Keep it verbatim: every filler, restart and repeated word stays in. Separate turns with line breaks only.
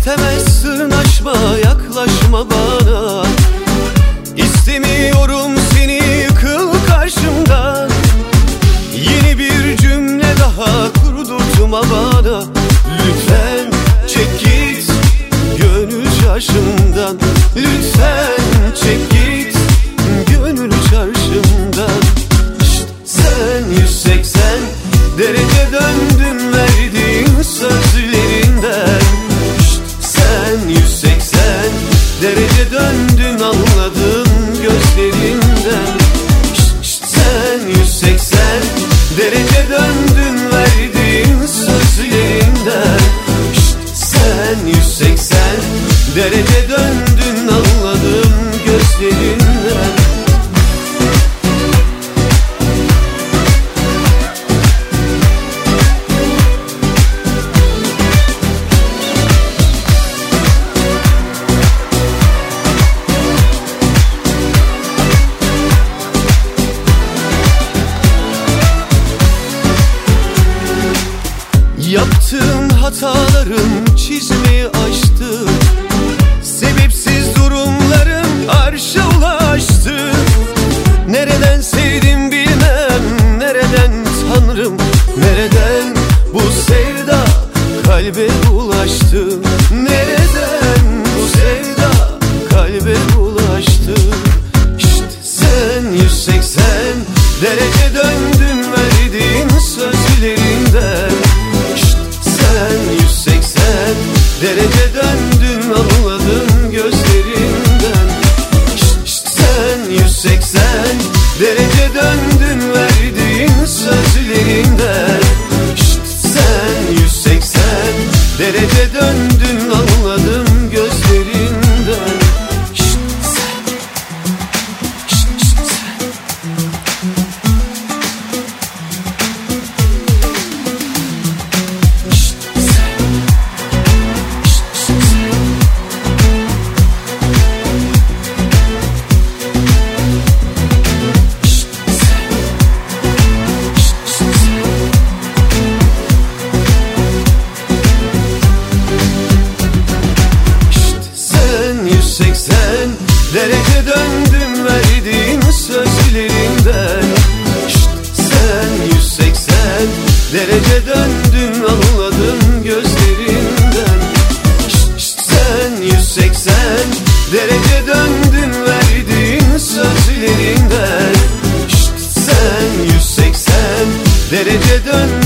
istemez sırnaşma, yaklaşma bana. İstemiyorum seni, yıkıl karşımdan. Yeni bir cümle daha kurdurtma bana. Lütfen çek git gönül çarşımdan. Lütfen çek git gönül çarşımdan. Şşt, sen yüz seksen derece döndün verdiğin sözlerinden. Şşt, sen yüz seksen derece döndün anladım gözlerinden. Şşt, şşt, sen yüz seksen derece döndün verdiğin sözlerinden. Şşt, sen yüz seksen derece döndün anladım gözlerinden. Yaptığım hatalarım çizmeyi aştı. Sebepsiz durumlarım arşa ulaştı. Nereden sevdim bilmem, nereden tanrım, nereden bu sevda kalbe ulaştı. Nereden bu sevda kalbe ulaştı. Şşt, sen yüz seksen derece döndün verdiğin sözlerinden. Sen yüz seksen derece döndün anladım gözlerinden. Şşt, şşt, sen yüz seksen derece döndün verdiğin sözlerinden. Şşt, sen yüz seksen derece döndün anladım gözlerinden. Şşt, sen, şşt, şşt, sen. seksen derece döndün verdiğin sözlerinden. Şşt, sen yüz seksen derece döndün anladım gözlerinden. Şşt, şşt, sen yüz seksen derece döndün verdiğin sözlerinden. Şşt, sen yüz seksen derece döndün